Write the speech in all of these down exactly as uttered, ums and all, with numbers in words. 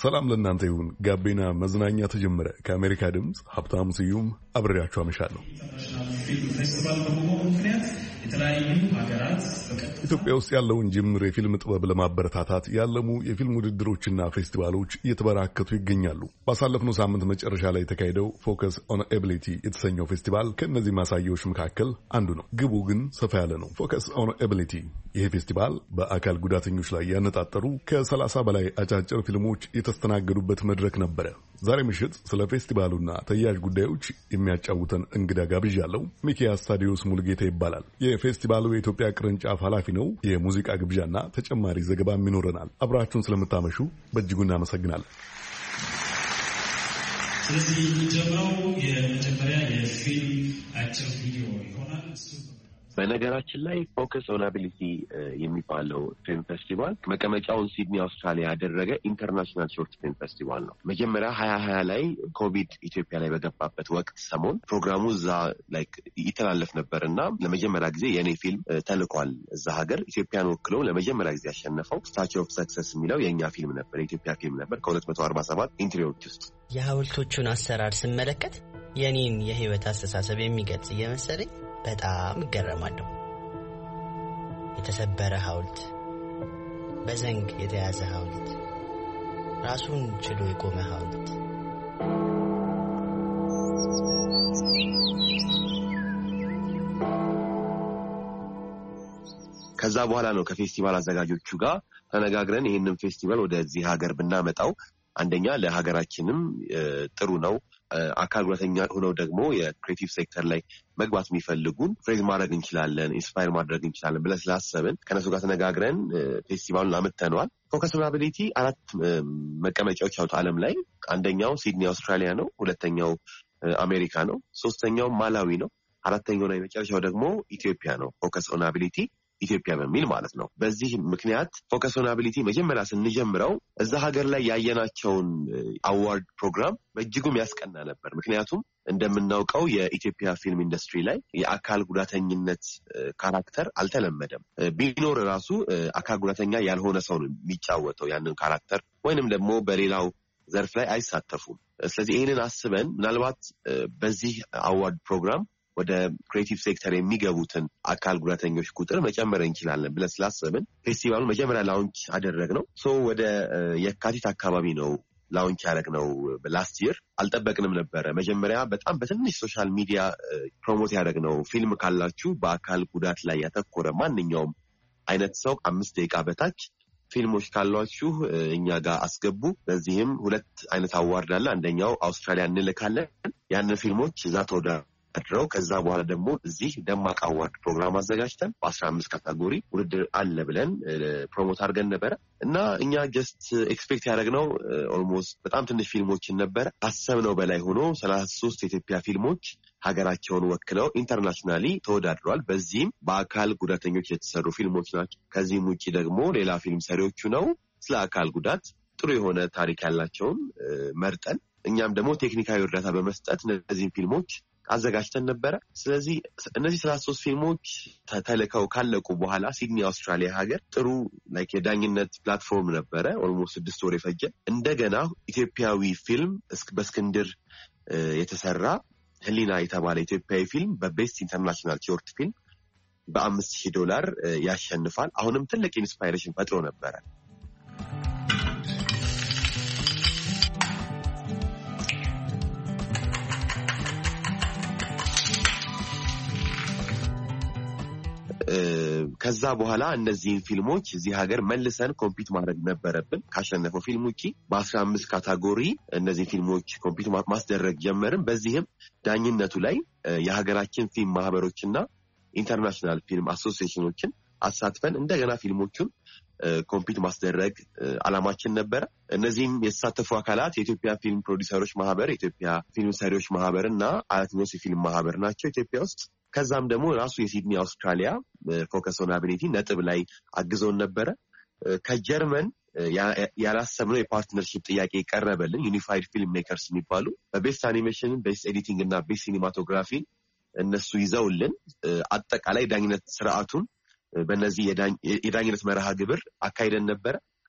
ሰላም ለእናንተ ይሁን። ጋቢና መዝናኛ ተጀመረ። ከአሜሪካ ድምፅ ሀብታሙ ስዩም አብሬያችሁ አመሻለሁ። ኢትዮጵያ ውስጥ ያለውን ጅምር የፊልም ጥበብ ለማበረታታት ያለሙ የፊልም ውድድሮችና ፌስቲቫሎች እየተበራከቱ ይገኛሉ። ባሳለፍነው ሳምንት መጨረሻ ላይ የተካሄደው ፎከስ ኦን ኤቢሊቲ የተሰኘው ፌስቲቫል ከእነዚህ ማሳያዎች መካከል አንዱ ነው። ግቡ ግን ሰፋ ያለ ነው። ፎከስ ኦን ኤቢሊቲ ይህ ፌስቲቫል በአካል ጉዳተኞች ላይ ያነጣጠሩ ከሰላሳ በላይ አጫጭር ፊልሞች የተስተናገዱበት መድረክ ነበረ። ዛሬ ምሽት ስለ ፌስቲቫሉና ተያያዥ ጉዳዮች የሚያጫውተን እንግዳ ጋብዣለሁ። ሚኪያስ ታዲዮስ ሙልጌታ ይባላል። የፌስቲቫሉ የኢትዮጵያ ቅርንጫፍ ኃላፊ ነው። የሙዚቃ ግብዣና ተጨማሪ ዘገባም ይኖረናል። አብራችሁን ስለምታመሹ በእጅጉ እናመሰግናለን። ስለዚህ የሚጀምረው የመጀመሪያ የፊልም አጭር ቪዲዮ ይሆናል። በነገራችን ላይ ፎከስ ኦን ኤቢሊቲ የሚባለው ፊልም ፌስቲቫል መቀመጫውን ሲድኒ አውስትራሊያ ያደረገ ኢንተርናሽናል ሾርት ፊልም ፌስቲቫል ነው። መጀመሪያ ሀያ ሀያ ላይ ኮቪድ ኢትዮጵያ ላይ በገባበት ወቅት ሰሞን ፕሮግራሙ እዛ ላይክ ይተላለፍ ነበር እና ለመጀመሪያ ጊዜ የኔ ፊልም ተልኳል እዛ ሀገር። ኢትዮጵያን ወክለው ለመጀመሪያ ጊዜ ያሸነፈው ስታቹ ኦፍ ሰክሰስ የሚለው የእኛ ፊልም ነበር፣ የኢትዮጵያ ፊልም ነበር ከሁለት መቶ አርባ ሰባት ኢንትሪዎች ውስጥ። የሐውልቶቹን አሰራር ስመለከት የኔን የህይወት አስተሳሰብ የሚገልጽ እየመሰለኝ በጣም እገረማለሁ። የተሰበረ ሐውልት፣ በዘንግ የተያዘ ሐውልት፣ ራሱን ችሎ የቆመ ሐውልት። ከዛ በኋላ ነው ከፌስቲቫል አዘጋጆቹ ጋር ተነጋግረን ይህንን ፌስቲቫል ወደዚህ ሀገር ብናመጣው አንደኛ ለሀገራችንም ጥሩ ነው፣ አካል ጉዳተኛ ሆነው ደግሞ የክሬቲቭ ሴክተር ላይ መግባት የሚፈልጉን ፍሬዝ ማድረግ እንችላለን፣ ኢንስፓየር ማድረግ እንችላለን ብለን ስላሰብን ከነሱ ጋር ተነጋግረን ፌስቲቫሉን አምጥተነዋል። ፎከስ ኦን ኤቢሊቲ አራት መቀመጫዎች አሉት ዓለም ላይ። አንደኛው ሲድኒ አውስትራሊያ ነው፣ ሁለተኛው አሜሪካ ነው፣ ሶስተኛው ማላዊ ነው፣ አራተኛውና የመጨረሻው ደግሞ ኢትዮጵያ ነው። ፎከስ ኦን ኤቢሊቲ ኢትዮጵያ በሚል ማለት ነው። በዚህ ምክንያት ፎከስ ኦን ኤቢሊቲ መጀመሪያ ስንጀምረው እዛ ሀገር ላይ ያየናቸውን አዋርድ ፕሮግራም በእጅጉም ያስቀና ነበር። ምክንያቱም እንደምናውቀው የኢትዮጵያ ፊልም ኢንዱስትሪ ላይ የአካል ጉዳተኝነት ካራክተር አልተለመደም። ቢኖር ራሱ አካል ጉዳተኛ ያልሆነ ሰው ነው የሚጫወተው ያንን ካራክተር፣ ወይንም ደግሞ በሌላው ዘርፍ ላይ አይሳተፉም። ስለዚህ ይህንን አስበን ምናልባት በዚህ አዋርድ ፕሮግራም ወደ ክሬቲቭ ሴክተር የሚገቡትን አካል ጉዳተኞች ቁጥር መጨመር እንችላለን ብለን ስላሰብን ፌስቲቫሉ መጀመሪያ ላውንች አደረግነው። ሶ ወደ የካቲት አካባቢ ነው ላውንች ያደረግነው። ላስት ይር አልጠበቅንም ነበረ። መጀመሪያ በጣም በትንሽ ሶሻል ሚዲያ ፕሮሞት ያደረግነው ፊልም ካላችሁ በአካል ጉዳት ላይ ያተኮረ ማንኛውም አይነት ሰው አምስት ደቂቃ በታች ፊልሞች ካሏችሁ እኛ ጋር አስገቡ። በዚህም ሁለት አይነት አዋርድ አለ። አንደኛው አውስትራሊያ እንልካለን፣ ያንን ፊልሞች እዛ ተወዳ አድረው ከዛ በኋላ ደግሞ እዚህ ደማቅ አዋርድ ፕሮግራም አዘጋጅተን በአስራ አምስት ካታጎሪ ውድድር አለ ብለን ፕሮሞት አድርገን ነበረ እና እኛ ጀስት ኤክስፔክት ያደረግነው ኦልሞስት በጣም ትንሽ ፊልሞችን ነበረ። አሰብነው በላይ ሆኖ ሰላሳ ሶስት የኢትዮጵያ ፊልሞች ሀገራቸውን ወክለው ኢንተርናሽናሊ ተወዳድረዋል። በዚህም በአካል ጉዳተኞች የተሰሩ ፊልሞች ናቸው። ከዚህም ውጭ ደግሞ ሌላ ፊልም ሰሪዎቹ ነው ስለ አካል ጉዳት ጥሩ የሆነ ታሪክ ያላቸውን መርጠን እኛም ደግሞ ቴክኒካዊ እርዳታ በመስጠት እነዚህን ፊልሞች አዘጋጅተን ነበረ። ስለዚህ እነዚህ ሰላሳ ሶስት ፊልሞች ተልከው ካለቁ በኋላ ሲድኒ አውስትራሊያ ሀገር ጥሩ ላይክ የዳኝነት ፕላትፎርም ነበረ። ኦልሞስት ስድስት ወር የፈጀ እንደገና ኢትዮጵያዊ ፊልም በእስክንድር የተሰራ ህሊና የተባለ ኢትዮጵያዊ ፊልም በቤስት ኢንተርናሽናል ሾርት ፊልም በአምስት ሺህ ዶላር ያሸንፋል። አሁንም ትልቅ ኢንስፓይሬሽን ፈጥሮ ነበረ። ከዛ በኋላ እነዚህን ፊልሞች እዚህ ሀገር መልሰን ኮምፒት ማድረግ ነበረብን። ካሸነፈው ፊልም ውጪ በአስራ አምስት ካታጎሪ እነዚህ ፊልሞች ኮምፒት ማስደረግ ጀመርን። በዚህም ዳኝነቱ ላይ የሀገራችን ፊልም ማህበሮችና ኢንተርናሽናል ፊልም አሶሲዬሽኖችን አሳትፈን እንደገና ፊልሞቹን ኮምፒት ማስደረግ አላማችን ነበረ። እነዚህም የተሳተፉ አካላት የኢትዮጵያ ፊልም ፕሮዲውሰሮች ማህበር፣ የኢትዮጵያ ፊልም ሰሪዎች ማህበር እና አያትኖስ የፊልም ማህበር ናቸው ኢትዮጵያ ውስጥ። ከዛም ደግሞ ራሱ የሲድኒ አውስትራሊያ ፎከስ ኦን ኤቢሊቲ ነጥብ ላይ አግዞን ነበረ። ከጀርመን ያላሰብነው የፓርትነርሺፕ ጥያቄ ቀረበልን። ዩኒፋይድ ፊልም ሜከርስ የሚባሉ በቤስት አኒሜሽን፣ ቤስት ኤዲቲንግ እና ቤስት ሲኒማቶግራፊ እነሱ ይዘውልን አጠቃላይ ዳኝነት ስርዓቱን በእነዚህ የዳኝነት መርሃ ግብር አካሂደን ነበረ።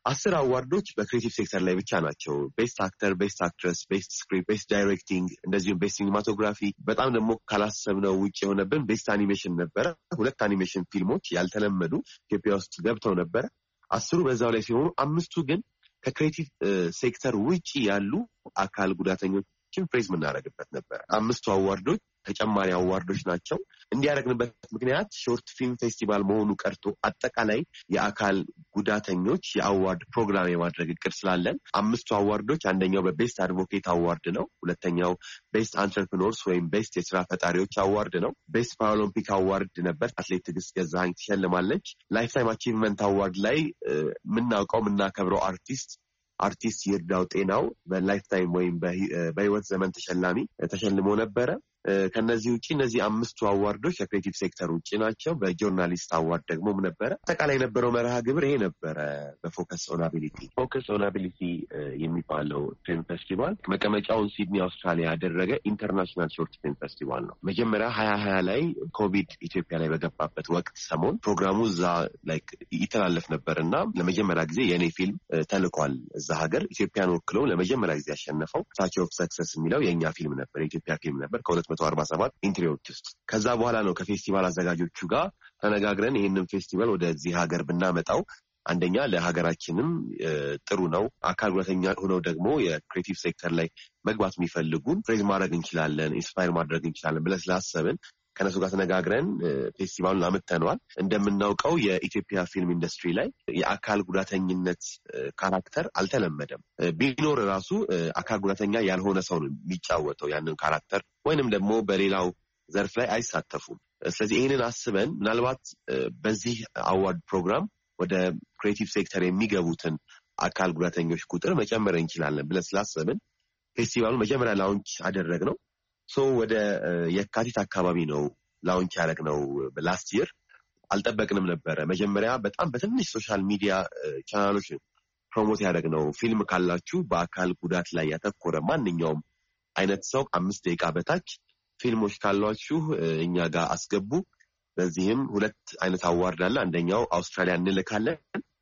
አስር አዋርዶች በክሬቲቭ ሴክተር ላይ ብቻ ናቸው። ቤስት አክተር፣ ቤስት አክትረስ፣ ቤስት ስክሪፕት፣ ቤስት ዳይሬክቲንግ እንደዚሁም ቤስት ሲኒማቶግራፊ። በጣም ደግሞ ካላሰብነው ውጭ የሆነብን ቤስት አኒሜሽን ነበረ። ሁለት አኒሜሽን ፊልሞች ያልተለመዱ ኢትዮጵያ ውስጥ ገብተው ነበረ። አስሩ በዛው ላይ ሲሆኑ አምስቱ ግን ከክሬቲቭ ሴክተር ውጪ ያሉ አካል ጉዳተኞችን ፕሬዝ የምናደርግበት ነበር። አምስቱ አዋርዶች ተጨማሪ አዋርዶች ናቸው። እንዲያደርግንበት ምክንያት ሾርት ፊልም ፌስቲቫል መሆኑ ቀርቶ አጠቃላይ የአካል ጉዳተኞች የአዋርድ ፕሮግራም የማድረግ እቅድ ስላለን አምስቱ አዋርዶች አንደኛው በቤስት አድቮኬት አዋርድ ነው። ሁለተኛው ቤስት አንትረፕረነርስ ወይም ቤስት የስራ ፈጣሪዎች አዋርድ ነው። ቤስት ፓራሊምፒክ አዋርድ ነበር። አትሌት ትዕግስት ገዛኸኝ ትሸልማለች። ላይፍ ታይም አቺቭመንት አዋርድ ላይ የምናውቀው የምናከብረው አርቲስት አርቲስት ይርዳው ጤናው በላይፍ ታይም ወይም በህይወት ዘመን ተሸላሚ ተሸልሞ ነበረ። ከነዚህ ውጪ እነዚህ አምስቱ አዋርዶች ከክሬቲቭ ሴክተር ውጪ ናቸው። በጆርናሊስት አዋርድ ደግሞ ነበረ። አጠቃላይ የነበረው መርሃ ግብር ይሄ ነበረ። በፎከስ ኦን አቢሊቲ ፎከስ ኦን አቢሊቲ የሚባለው ፊልም ፌስቲቫል መቀመጫውን ሲድኒ አውስትራሊያ ያደረገ ኢንተርናሽናል ሾርት ፊልም ፌስቲቫል ነው። መጀመሪያ ሀያ ሀያ ላይ ኮቪድ ኢትዮጵያ ላይ በገባበት ወቅት ሰሞን ፕሮግራሙ እዛ ላይ ይተላለፍ ነበር እና ለመጀመሪያ ጊዜ የኔ ፊልም ተልኳል እዛ ሀገር። ኢትዮጵያን ወክለው ለመጀመሪያ ጊዜ ያሸነፈው ታች ኦፍ ሰክሰስ የሚለው የእኛ ፊልም ነበር፣ የኢትዮጵያ ፊልም ነበር ከሁለት መቶ አርባ ሰባት ኢንትሪዎች ውስጥ። ከዛ በኋላ ነው ከፌስቲቫል አዘጋጆቹ ጋር ተነጋግረን ይህንን ፌስቲቫል ወደዚህ ሀገር ብናመጣው አንደኛ ለሀገራችንም ጥሩ ነው፣ አካል ጉዳተኛ ሆነው ደግሞ የክሬቲቭ ሴክተር ላይ መግባት የሚፈልጉን ፕሬዝ ማድረግ እንችላለን፣ ኢንስፓየር ማድረግ እንችላለን ብለን ስላሰብን ከነሱ ጋር ተነጋግረን ፌስቲቫሉን አምጥተነዋል። እንደምናውቀው የኢትዮጵያ ፊልም ኢንዱስትሪ ላይ የአካል ጉዳተኝነት ካራክተር አልተለመደም። ቢኖር ራሱ አካል ጉዳተኛ ያልሆነ ሰው ነው የሚጫወተው ያንን ካራክተር፣ ወይንም ደግሞ በሌላው ዘርፍ ላይ አይሳተፉም። ስለዚህ ይህንን አስበን ምናልባት በዚህ አዋርድ ፕሮግራም ወደ ክሬቲቭ ሴክተር የሚገቡትን አካል ጉዳተኞች ቁጥር መጨመር እንችላለን ብለን ስላሰብን ፌስቲቫሉን መጀመሪያ ላውንች አደረግነው። ሶ ወደ የካቲት አካባቢ ነው ላውንች ያደረግነው። ላስት ይር አልጠበቅንም ነበረ። መጀመሪያ በጣም በትንሽ ሶሻል ሚዲያ ቻናሎች ፕሮሞት ያደረግነው ፊልም ካላችሁ በአካል ጉዳት ላይ ያተኮረ ማንኛውም አይነት ሰው አምስት ደቂቃ በታች ፊልሞች ካሏችሁ እኛ ጋር አስገቡ። በዚህም ሁለት አይነት አዋርድ አለ። አንደኛው አውስትራሊያ እንልካለን፣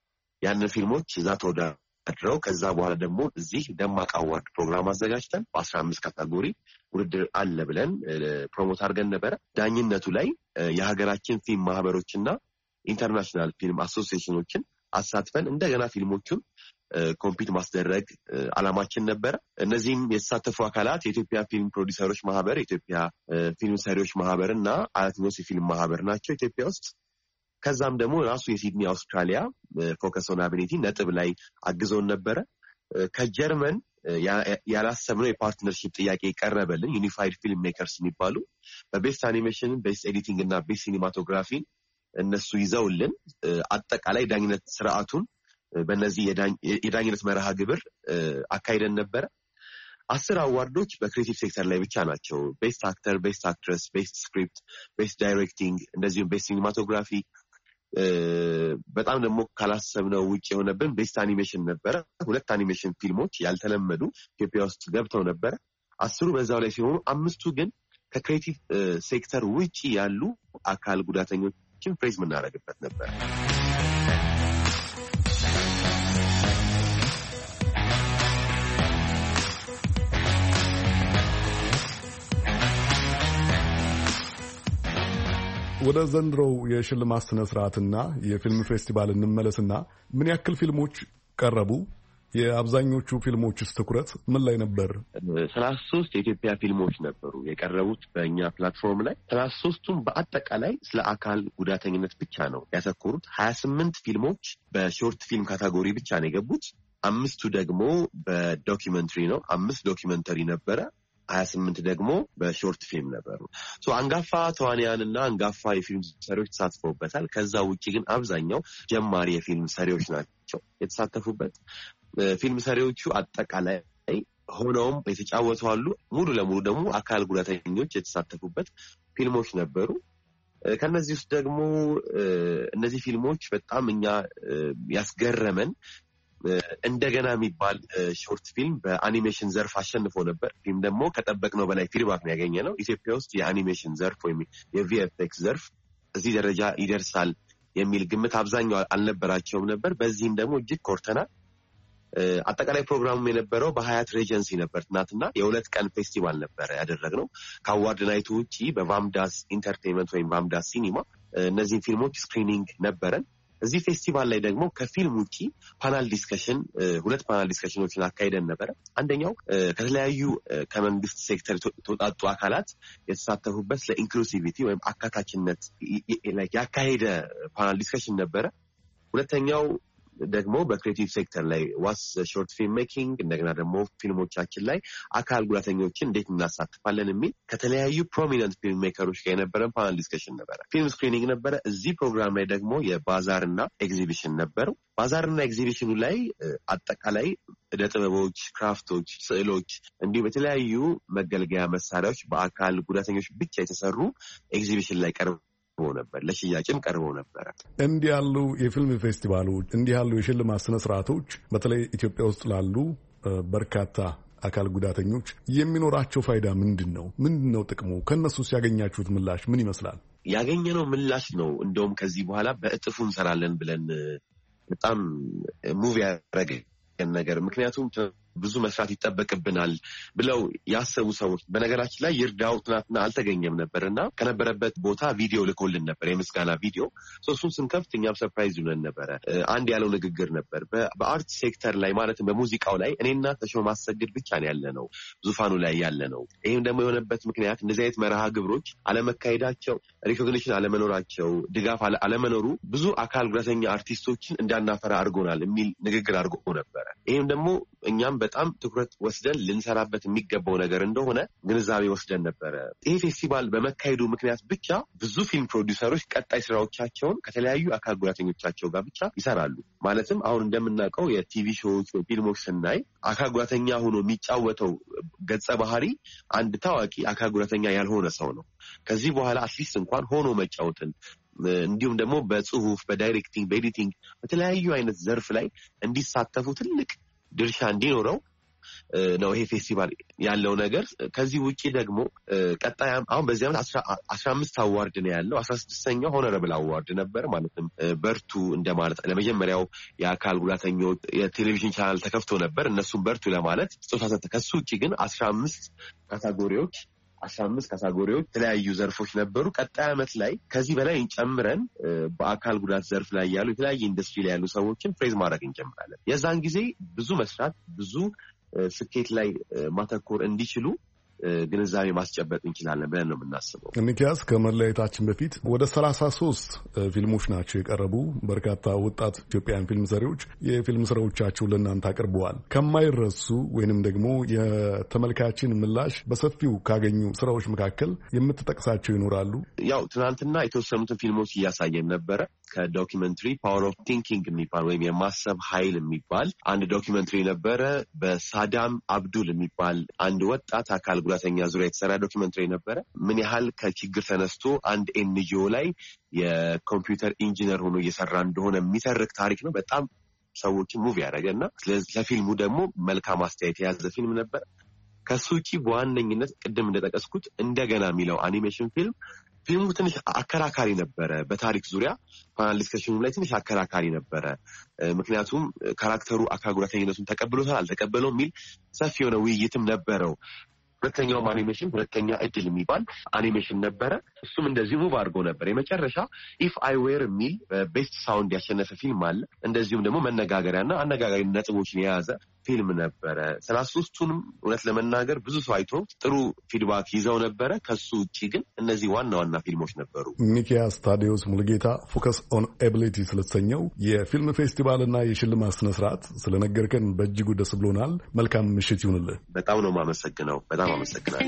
ያንን ፊልሞች እዛ ተወዳድረው ከዛ በኋላ ደግሞ እዚህ ደማቅ አዋርድ ፕሮግራም አዘጋጅተን በአስራ አምስት ካታጎሪ ውድድር አለ ብለን ፕሮሞት አድርገን ነበረ። ዳኝነቱ ላይ የሀገራችን ፊልም ማህበሮችና ኢንተርናሽናል ፊልም አሶሲዬሽኖችን አሳትፈን እንደገና ፊልሞቹን ኮምፒት ማስደረግ አላማችን ነበረ። እነዚህም የተሳተፉ አካላት የኢትዮጵያ ፊልም ፕሮዲውሰሮች ማህበር፣ የኢትዮጵያ ፊልም ሰሪዎች ማህበር እና አያትኖስ የፊልም ማህበር ናቸው ኢትዮጵያ ውስጥ። ከዛም ደግሞ ራሱ የሲድኒ አውስትራሊያ ፎከስ ኦን አቢሊቲ ነጥብ ላይ አግዞን ነበረ። ከጀርመን ያላሰብነው የፓርትነርሺፕ ጥያቄ ቀረበልን። ዩኒፋይድ ፊልም ሜከርስ የሚባሉ በቤስት አኒሜሽን፣ ቤስት ኤዲቲንግ እና ቤስት ሲኒማቶግራፊ እነሱ ይዘውልን አጠቃላይ ዳኝነት ስርዓቱን በእነዚህ የዳኝነት መርሃ ግብር አካሂደን ነበረ። አስር አዋርዶች በክሬቲቭ ሴክተር ላይ ብቻ ናቸው። ቤስት አክተር፣ ቤስት አክትረስ፣ ቤስት ስክሪፕት፣ ቤስት ዳይሬክቲንግ እንደዚሁም ቤስት ሲኒማቶግራፊ። በጣም ደግሞ ካላሰብነው ውጭ የሆነብን ቤስት አኒሜሽን ነበረ። ሁለት አኒሜሽን ፊልሞች ያልተለመዱ ኢትዮጵያ ውስጥ ገብተው ነበረ። አስሩ በዛው ላይ ሲሆኑ አምስቱ ግን ከክሬቲቭ ሴክተር ውጪ ያሉ አካል ጉዳተኞችን ፕሬዝ የምናደርግበት ነበር። ወደ ዘንድሮው የሽልማት ስነ ስርዓትና የፊልም ፌስቲቫል እንመለስና ምን ያክል ፊልሞች ቀረቡ? የአብዛኞቹ ፊልሞችስ ትኩረት ምን ላይ ነበር? ሰላሳ ሶስት የኢትዮጵያ ፊልሞች ነበሩ የቀረቡት በእኛ ፕላትፎርም ላይ። ሰላሳ ሶስቱም በአጠቃላይ ስለ አካል ጉዳተኝነት ብቻ ነው ያተኮሩት። ሀያ ስምንት ፊልሞች በሾርት ፊልም ካታጎሪ ብቻ ነው የገቡት። አምስቱ ደግሞ በዶኪመንተሪ ነው። አምስት ዶኪመንተሪ ነበረ፣ ሀያ ስምንት ደግሞ በሾርት ፊልም ነበሩ። ሶ አንጋፋ ተዋንያንና አንጋፋ የፊልም ሰሪዎች ተሳትፈውበታል። ከዛ ውጪ ግን አብዛኛው ጀማሪ የፊልም ሰሪዎች ናቸው የተሳተፉበት። ፊልም ሰሪዎቹ አጠቃላይ ሆነውም የተጫወቱ አሉ። ሙሉ ለሙሉ ደግሞ አካል ጉዳተኞች የተሳተፉበት ፊልሞች ነበሩ። ከነዚህ ውስጥ ደግሞ እነዚህ ፊልሞች በጣም እኛ ያስገረመን እንደገና የሚባል ሾርት ፊልም በአኒሜሽን ዘርፍ አሸንፎ ነበር። ፊልም ደግሞ ከጠበቅነው በላይ ፊድባክ ነው ያገኘነው። ኢትዮጵያ ውስጥ የአኒሜሽን ዘርፍ ወይም የቪኤፍኤክስ ዘርፍ እዚህ ደረጃ ይደርሳል የሚል ግምት አብዛኛው አልነበራቸውም ነበር። በዚህም ደግሞ እጅግ ኮርተናል። አጠቃላይ ፕሮግራሙ የነበረው በሀያት ሬጀንሲ ነበር። ትናንትና የሁለት ቀን ፌስቲቫል ነበር ያደረግነው። ከአዋርድ ናይቱ ውጪ በቫምዳስ ኢንተርቴይንመንት ወይም ቫምዳስ ሲኒማ እነዚህን ፊልሞች ስክሪኒንግ ነበረን። እዚህ ፌስቲቫል ላይ ደግሞ ከፊልም ውጪ ፓናል ዲስከሽን ሁለት ፓናል ዲስከሽኖችን አካሄደን ነበረ። አንደኛው ከተለያዩ ከመንግስት ሴክተር ተወጣጡ አካላት የተሳተፉበት ለኢንክሉሲቪቲ ወይም አካታችነት ያካሄደ ፓናል ዲስከሽን ነበረ። ሁለተኛው ደግሞ በክሬቲቭ ሴክተር ላይ ዋስ ሾርት ፊልም ሜኪንግ እንደገና ደግሞ ፊልሞቻችን ላይ አካል ጉዳተኞችን እንዴት እናሳትፋለን የሚል ከተለያዩ ፕሮሚነንት ፊልም ሜከሮች ጋር የነበረን ፓናል ዲስከሽን ነበረ። ፊልም ስክሪኒንግ ነበረ። እዚህ ፕሮግራም ላይ ደግሞ የባዛርና ኤግዚቢሽን ነበሩ። ባዛርና ኤግዚቢሽኑ ላይ አጠቃላይ ዕደ ጥበቦች፣ ክራፍቶች፣ ስዕሎች እንዲሁም የተለያዩ መገልገያ መሳሪያዎች በአካል ጉዳተኞች ብቻ የተሰሩ ኤግዚቢሽን ላይ ቀርበው ነበር። ለሽያጭም ቀርበው ነበር። እንዲህ ያሉ የፊልም ፌስቲቫሎች፣ እንዲህ ያሉ የሽልማት ስነ ስርዓቶች በተለይ ኢትዮጵያ ውስጥ ላሉ በርካታ አካል ጉዳተኞች የሚኖራቸው ፋይዳ ምንድን ነው? ምንድን ነው ጥቅሙ? ከነሱ ያገኛችሁት ምላሽ ምን ይመስላል? ያገኘነው ምላሽ ነው እንደውም ከዚህ በኋላ በእጥፉ እንሰራለን ብለን በጣም ሙቪ ያደረገን ነገር ምክንያቱም ብዙ መስራት ይጠበቅብናል ብለው ያሰቡ ሰዎች በነገራችን ላይ ይርዳው ትናንትና አልተገኘም ነበርና ከነበረበት ቦታ ቪዲዮ ልኮልን ነበር፣ የምስጋና ቪዲዮ። እሱን ስንከፍት እኛም ሰርፕራይዝ ሆነን ነበረ። አንድ ያለው ንግግር ነበር። በአርት ሴክተር ላይ ማለትም በሙዚቃው ላይ እኔና ተሾመ ማሰግድ ብቻ ነው ያለ ነው ዙፋኑ ላይ ያለ ነው። ይህም ደግሞ የሆነበት ምክንያት እንደዚህ አይነት መርሃ ግብሮች አለመካሄዳቸው፣ ሪኮግኒሽን አለመኖራቸው፣ ድጋፍ አለመኖሩ ብዙ አካል ጉዳተኛ አርቲስቶችን እንዳናፈራ አድርጎናል የሚል ንግግር አድርጎ ነበረ። ይህም ደግሞ እኛም በጣም ትኩረት ወስደን ልንሰራበት የሚገባው ነገር እንደሆነ ግንዛቤ ወስደን ነበረ። ይህ ፌስቲቫል በመካሄዱ ምክንያት ብቻ ብዙ ፊልም ፕሮዲውሰሮች ቀጣይ ስራዎቻቸውን ከተለያዩ አካል ጉዳተኞቻቸው ጋር ብቻ ይሰራሉ። ማለትም አሁን እንደምናውቀው የቲቪ ሾዎች ወይ ፊልሞች ስናይ አካል ጉዳተኛ ሆኖ የሚጫወተው ገጸ ባህሪ አንድ ታዋቂ አካል ጉዳተኛ ያልሆነ ሰው ነው። ከዚህ በኋላ አትሊስት እንኳን ሆኖ መጫወትን እንዲሁም ደግሞ በጽሁፍ፣ በዳይሬክቲንግ፣ በኤዲቲንግ በተለያዩ አይነት ዘርፍ ላይ እንዲሳተፉ ትልቅ ድርሻ እንዲኖረው ነው ይሄ ፌስቲቫል ያለው ነገር። ከዚህ ውጪ ደግሞ ቀጣይ አሁን በዚህ ዓመት አስራ አምስት አዋርድ ነው ያለው። አስራ ስድስተኛው ሆነረብል አዋርድ ነበር። ማለትም በርቱ እንደማለት ለመጀመሪያው የአካል ጉዳተኞች የቴሌቪዥን ቻናል ተከፍቶ ነበር። እነሱም በርቱ ለማለት ስጦታ ሰጠ። ከሱ ውጪ ግን አስራ አምስት ካታጎሪዎች አስራ አምስት ካታጎሪዎች የተለያዩ ዘርፎች ነበሩ። ቀጣይ ዓመት ላይ ከዚህ በላይ እንጨምረን በአካል ጉዳት ዘርፍ ላይ ያሉ የተለያየ ኢንዱስትሪ ላይ ያሉ ሰዎችን ፕሬዝ ማድረግ እንጀምራለን። የዛን ጊዜ ብዙ መስራት ብዙ ስኬት ላይ ማተኮር እንዲችሉ ግንዛቤ ማስጨበጥ እንችላለን ብለን ነው የምናስበው። ሚኪያስ፣ ከመለያየታችን በፊት ወደ ሰላሳ ሶስት ፊልሞች ናቸው የቀረቡ። በርካታ ወጣት ኢትዮጵያውያን ፊልም ሰሪዎች የፊልም ስራዎቻቸው ለእናንተ አቅርበዋል። ከማይረሱ ወይንም ደግሞ የተመልካችን ምላሽ በሰፊው ካገኙ ስራዎች መካከል የምትጠቅሳቸው ይኖራሉ? ያው ትናንትና የተወሰኑትን ፊልሞች እያሳየን ነበረ። ከዶኪመንትሪ ፓወር ኦፍ ቲንኪንግ የሚባል ወይም የማሰብ ኃይል የሚባል አንድ ዶኪመንትሪ ነበረ። በሳዳም አብዱል የሚባል አንድ ወጣት አካል ጉዳተኛ ዙሪያ የተሰራ ዶኪመንትሪ ነበረ። ምን ያህል ከችግር ተነስቶ አንድ ኤንጂኦ ላይ የኮምፒውተር ኢንጂነር ሆኖ እየሰራ እንደሆነ የሚተርክ ታሪክ ነው። በጣም ሰዎችን ሙቭ ያደረገ እና ለፊልሙ ደግሞ መልካም አስተያየት የያዘ ፊልም ነበር። ከሱ ውጪ በዋነኝነት ቅድም እንደጠቀስኩት እንደገና የሚለው አኒሜሽን ፊልም ፊልሙ ትንሽ አከራካሪ ነበረ። በታሪክ ዙሪያ ፓናል ዲስከሽኑ ላይ ትንሽ አከራካሪ ነበረ። ምክንያቱም ካራክተሩ አካል ጉዳተኝነቱን ተቀብሎታል አልተቀበለው የሚል ሰፊ የሆነ ውይይትም ነበረው። ሁለተኛውም አኒሜሽን ሁለተኛ እድል የሚባል አኒሜሽን ነበረ። እሱም እንደዚህ ሙቭ አድርጎ ነበር። የመጨረሻ ኢፍ አይ ዌር የሚል ቤስት ሳውንድ ያሸነፈ ፊልም አለ። እንደዚሁም ደግሞ መነጋገሪያና አነጋጋሪ ነጥቦችን የያዘ ፊልም ነበረ። ሰላሳ ሶስቱንም እውነት ለመናገር ብዙ ሰው አይቶ ጥሩ ፊድባክ ይዘው ነበረ። ከሱ ውጭ ግን እነዚህ ዋና ዋና ፊልሞች ነበሩ። ሚኪያስ ታዲዮስ ሙሉጌታ ፎከስ ኦን ኤቢሊቲ ስለተሰኘው የፊልም ፌስቲቫልና የሽልማት ስነስርዓት ስለነገርከን በእጅጉ ደስ ብሎናል። መልካም ምሽት ይሁንልህ። በጣም ነው የማመሰግነው። በጣም አመሰግናለሁ።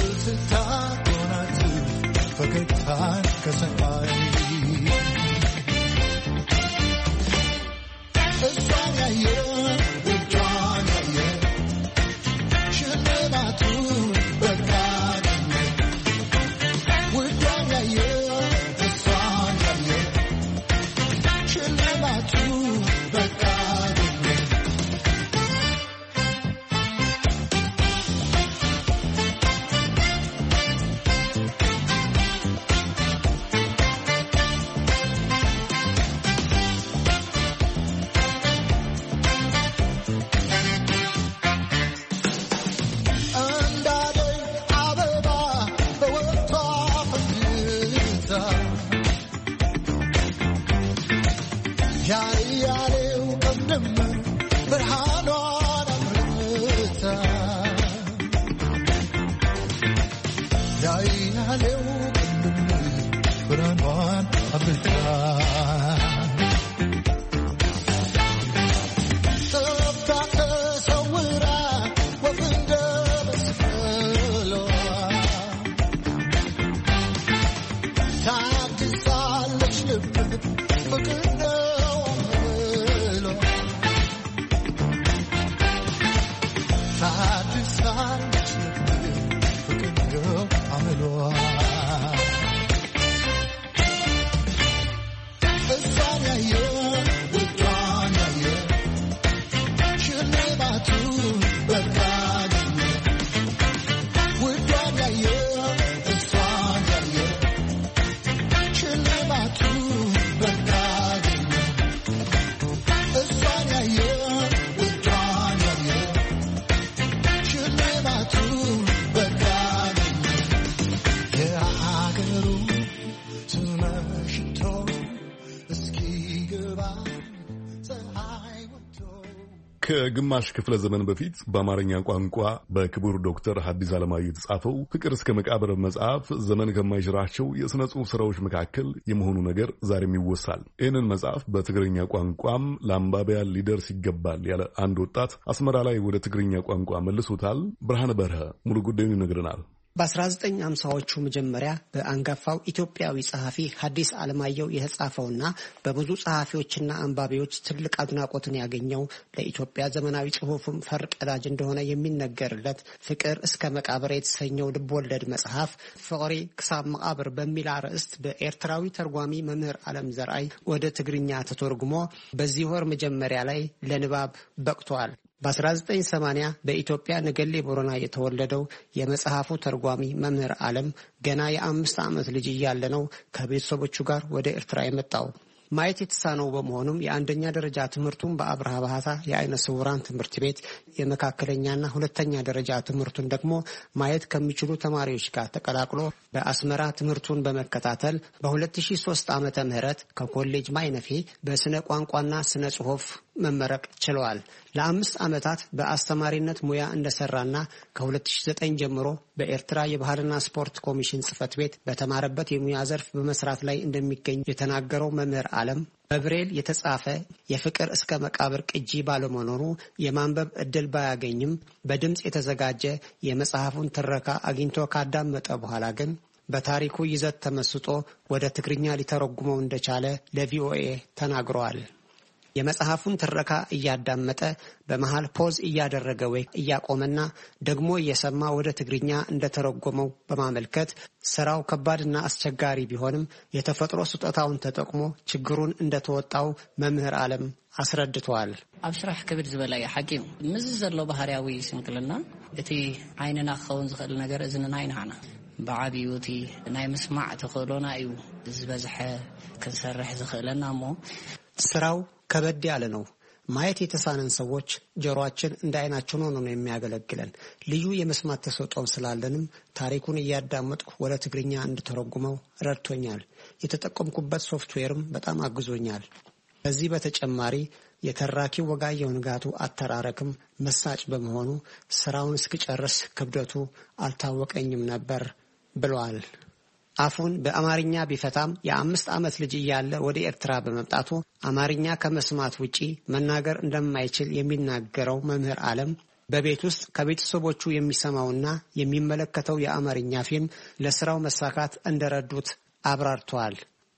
ከግማሽ ክፍለ ዘመን በፊት በአማርኛ ቋንቋ በክቡር ዶክተር ሐዲስ ዓለማየሁ የተጻፈው ፍቅር እስከ መቃብር መጽሐፍ ዘመን ከማይሽራቸው የሥነ ጽሑፍ ሥራዎች መካከል የመሆኑ ነገር ዛሬም ይወሳል። ይህንን መጽሐፍ በትግርኛ ቋንቋም ለአንባቢያን ሊደርስ ይገባል ያለ አንድ ወጣት አስመራ ላይ ወደ ትግርኛ ቋንቋ መልሶታል። ብርሃነ በርሀ ሙሉ ጉዳዩን ይነግረናል። በአስራ ዘጠኝ ሃምሳዎቹ መጀመሪያ በአንጋፋው ኢትዮጵያዊ ጸሐፊ ሐዲስ ዓለማየሁ የተጻፈውና በብዙ ጸሐፊዎችና አንባቢዎች ትልቅ አድናቆትን ያገኘው ለኢትዮጵያ ዘመናዊ ጽሑፍም ፈርቀዳጅ እንደሆነ የሚነገርለት ፍቅር እስከ መቃብር የተሰኘው ልብወለድ መጽሐፍ ፍቅሪ ክሳብ መቃብር በሚል አርዕስት በኤርትራዊ ተርጓሚ መምህር ዓለም ዘርአይ ወደ ትግርኛ ተተርጉሞ በዚህ ወር መጀመሪያ ላይ ለንባብ በቅቷል። በአስራ ዘጠኝ ሰማንያ በኢትዮጵያ ነገሌ ቦረና የተወለደው የመጽሐፉ ተርጓሚ መምህር ዓለም ገና የአምስት ዓመት ልጅ እያለ ነው ከቤተሰቦቹ ጋር ወደ ኤርትራ የመጣው። ማየት የተሳነው በመሆኑም የአንደኛ ደረጃ ትምህርቱን በአብርሃ ባህታ የአይነ ስውራን ትምህርት ቤት፣ የመካከለኛና ሁለተኛ ደረጃ ትምህርቱን ደግሞ ማየት ከሚችሉ ተማሪዎች ጋር ተቀላቅሎ በአስመራ ትምህርቱን በመከታተል በሁለት ሺህ ሶስት ዓመተ ምህረት ከኮሌጅ ማይነፌ በስነ ቋንቋና ስነ ጽሑፍ መመረቅ ችለዋል። ለአምስት ዓመታት በአስተማሪነት ሙያ እንደሰራና ከሁለት ሺህ ዘጠኝ ጀምሮ በኤርትራ የባህልና ስፖርት ኮሚሽን ጽሕፈት ቤት በተማረበት የሙያ ዘርፍ በመስራት ላይ እንደሚገኝ የተናገረው መምህር ዓለም በብሬል የተጻፈ የፍቅር እስከ መቃብር ቅጂ ባለመኖሩ የማንበብ ዕድል ባያገኝም በድምፅ የተዘጋጀ የመጽሐፉን ትረካ አግኝቶ ካዳመጠ በኋላ ግን በታሪኩ ይዘት ተመስጦ ወደ ትግርኛ ሊተረጉመው እንደቻለ ለቪኦኤ ተናግረዋል። የመጽሐፉን ትረካ እያዳመጠ በመሃል ፖዝ እያደረገ ወይ እያቆመና ደግሞ እየሰማ ወደ ትግርኛ እንደተረጎመው በማመልከት ስራው ከባድና አስቸጋሪ ቢሆንም የተፈጥሮ ስጦታውን ተጠቅሞ ችግሩን እንደተወጣው መምህር ዓለም አስረድተዋል። ኣብ ስራሕ ክብድ ዝበላይ ሓቂም ምዝ ዘሎ ባህርያዊ ስንክልና እቲ ዓይንና ክኸውን ዝኽእል ነገር እዝንና ይንሃና ብዓብዩ እቲ ናይ ምስማዕ ተኽእሎና እዩ ዝበዝሐ ክንሰርሕ ዝኽእለና እሞ ስራው ከበድ ያለ ነው። ማየት የተሳነን ሰዎች ጆሮአችን እንደ አይናችን ሆኖ ነው የሚያገለግለን። ልዩ የመስማት ተሰጥኦ ስላለንም ታሪኩን እያዳመጥኩ ወደ ትግርኛ እንድተረጉመው ረድቶኛል። የተጠቀምኩበት ሶፍትዌርም በጣም አግዞኛል። ከዚህ በተጨማሪ የተራኪው ወጋየሁ ንጋቱ አተራረክም መሳጭ በመሆኑ ስራውን እስክጨርስ ክብደቱ አልታወቀኝም ነበር ብሏል። አፉን በአማርኛ ቢፈታም የአምስት ዓመት ልጅ እያለ ወደ ኤርትራ በመምጣቱ አማርኛ ከመስማት ውጪ መናገር እንደማይችል የሚናገረው መምህር ዓለም በቤት ውስጥ ከቤተሰቦቹ የሚሰማውና የሚመለከተው የአማርኛ ፊልም ለስራው መሳካት እንደረዱት አብራርተዋል።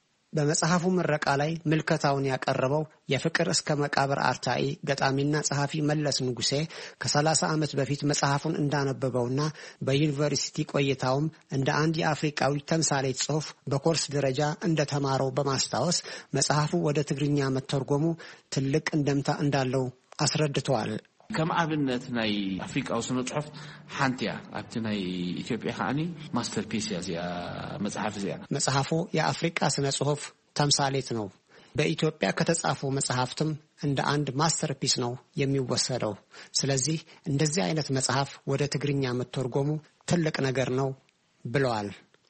በመጽሐፉ ምረቃ ላይ ምልከታውን ያቀረበው የፍቅር እስከ መቃብር አርታኢ ገጣሚና ጸሐፊ መለስ ንጉሴ ከሰላሳ ዓመት በፊት መጽሐፉን እንዳነበበውና በዩኒቨርሲቲ ቆይታውም እንደ አንድ የአፍሪካዊ ተምሳሌት ጽሑፍ በኮርስ ደረጃ እንደተማረው በማስታወስ መጽሐፉ ወደ ትግርኛ መተርጎሙ ትልቅ እንደምታ እንዳለው አስረድተዋል። كم عبنت ناي أفريقيا أو سنة صحف حانتيا أبتناي إثيوبيا خاني ماستر بيس يا زي مصحف زي مصحفو يا أفريقيا سنة صحف تمثاليت ነው በኢትዮጵያ ከተጻፉ መጽሐፍትም እንደ አንድ ማስተር ፒስ ነው የሚወሰደው። ስለዚህ እንደዚህ አይነት መጽሐፍ ወደ ትግርኛ መተርጎሙ ትልቅ ነገር ነው ብለዋል።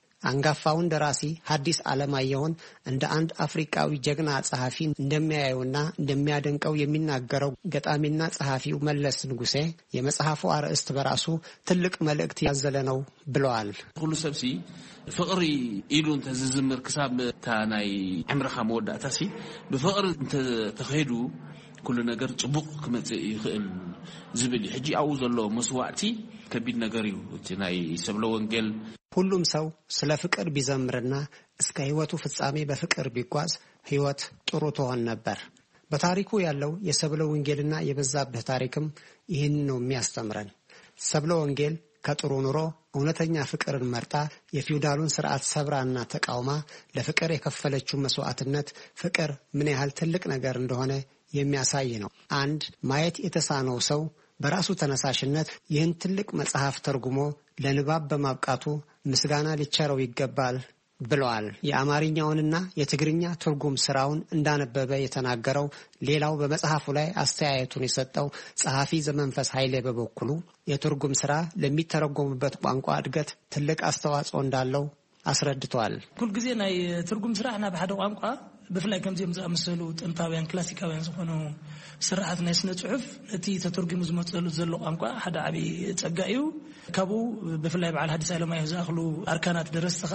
አንጋፋውን ደራሲ ሐዲስ ዓለማየሁን እንደ አንድ አፍሪካዊ ጀግና ጸሐፊ እንደሚያየውና እንደሚያደንቀው የሚናገረው ገጣሚና ጸሐፊው መለስ ንጉሴ የመጽሐፉ አርዕስት በራሱ ትልቅ መልእክት ያዘለ ነው ብለዋል። ሁሉ ሰብሲ ፍቅሪ ኢሉን ተዝዝምር ክሳብ ታናይ ዕምርኻ መወዳእታሲ በፍቅሪ እንተ ተኸዱ ኩሉ ነገር ጽቡቅ ክመጽእ ይኽእል ዝብል ሕጂ አው ዘሎ መስዋዕቲ ከቢድ ነገር እዩ። ናይ ሰብለ ወንጌል ሁሉም ሰው ስለ ፍቅር ቢዘምርና እስከ ህይወቱ ፍጻሜ በፍቅር ቢጓዝ ህይወት ጥሩ ትሆን ነበር። በታሪኩ ያለው የሰብለ ወንጌልና የበዛብህ ታሪክም ይህን ነው የሚያስተምረን። ሰብለ ወንጌል ከጥሩ ኑሮ እውነተኛ ፍቅርን መርጣ የፊውዳሉን ስርዓት ሰብራና ተቃውማ ለፍቅር የከፈለችው መስዋዕትነት ፍቅር ምን ያህል ትልቅ ነገር እንደሆነ የሚያሳይ ነው። አንድ ማየት የተሳነው ሰው በራሱ ተነሳሽነት ይህን ትልቅ መጽሐፍ ተርጉሞ ለንባብ በማብቃቱ ምስጋና ሊቸረው ይገባል ብለዋል። የአማርኛውንና የትግርኛ ትርጉም ስራውን እንዳነበበ የተናገረው ሌላው በመጽሐፉ ላይ አስተያየቱን የሰጠው ጸሐፊ ዘመንፈስ ኃይሌ በበኩሉ የትርጉም ስራ ለሚተረጎምበት ቋንቋ እድገት ትልቅ አስተዋጽኦ እንዳለው አስረድቷል። ኩል ጊዜ ናይ ትርጉም ስራ እና በሐደ ቋንቋ بفلاي كم زي مزامسلو تنتاويان كلاسيكاويان زخونو سرعات ناس نصحف التي تترجم زمصلو زلو قانقا حدا عبي ጸጋዩ كابو بفلاي بعد حديث علما يزاخلو اركانات درستخا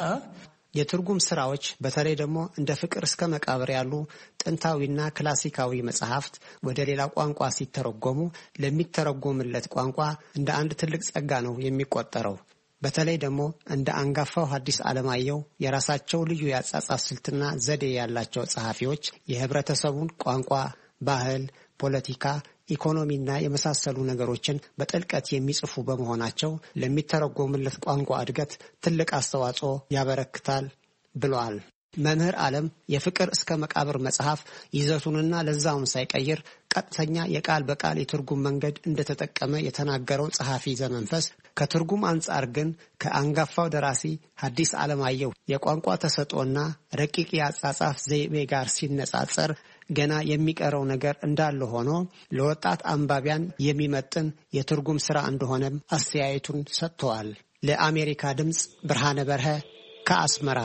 የትርጉም ስራዎች በተለይ ደግሞ እንደ ፍቅር እስከ መቃብር ያሉ ጥንታዊና ክላሲካዊ መጽሐፍት ወደ ሌላ ቋንቋ ሲተረጎሙ ለሚተረጎምለት ቋንቋ እንደ አንድ ትልቅ ጸጋ ነው የሚቆጠረው። በተለይ ደግሞ እንደ አንጋፋው ሐዲስ ዓለማየሁ የራሳቸው ልዩ ያጻጻፍ ስልትና ዘዴ ያላቸው ጸሐፊዎች የህብረተሰቡን ቋንቋ፣ ባህል፣ ፖለቲካ፣ ኢኮኖሚና የመሳሰሉ ነገሮችን በጥልቀት የሚጽፉ በመሆናቸው ለሚተረጎምለት ቋንቋ እድገት ትልቅ አስተዋጽኦ ያበረክታል ብለዋል። መምህር ዓለም የፍቅር እስከ መቃብር መጽሐፍ ይዘቱንና ለዛውን ሳይቀይር ቀጥተኛ የቃል በቃል የትርጉም መንገድ እንደተጠቀመ የተናገረው ጸሐፊ ዘመንፈስ ከትርጉም አንጻር ግን ከአንጋፋው ደራሲ ሐዲስ ዓለማየሁ የቋንቋ ተሰጥኦና ረቂቅ የአጻጻፍ ዘይቤ ጋር ሲነጻጸር ገና የሚቀረው ነገር እንዳለ ሆኖ ለወጣት አንባቢያን የሚመጥን የትርጉም ሥራ እንደሆነም አስተያየቱን ሰጥተዋል። ለአሜሪካ ድምፅ ብርሃነ በርሀ ከአስመራ።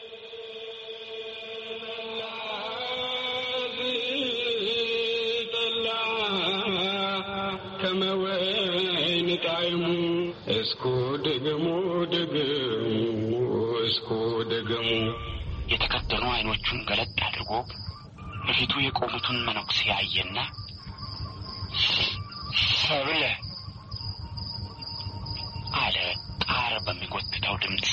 እስኩ ደግሞ ደግሞ እስኩ ደግሞ የተከደኑ አይኖቹን ገለጥ አድርጎ በፊቱ የቆሙትን መነኩሴ አየና ሰብለ አለ ጣር በሚጎትተው ድምፅ።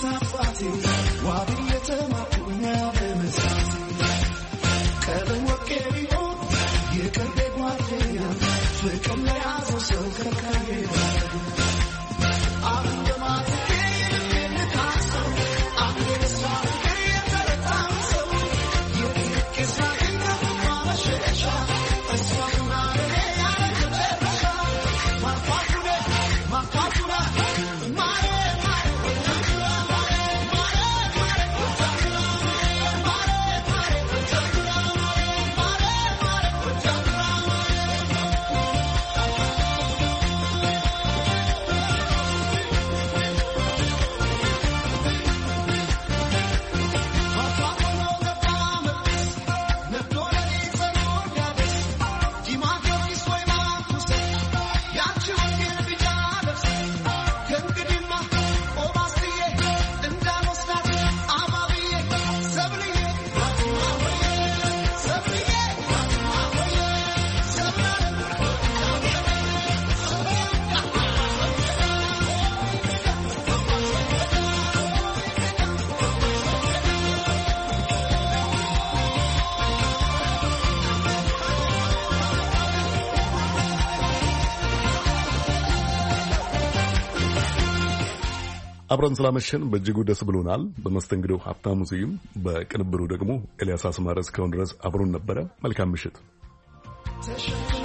አብረን ስላመሸን በእጅጉ ደስ ብሎናል። በመስተንግዶው ሀብታሙ ስዩም፣ በቅንብሩ ደግሞ ኤልያስ አስማረ እስካሁን ድረስ አብሮን ነበረ። መልካም ምሽት።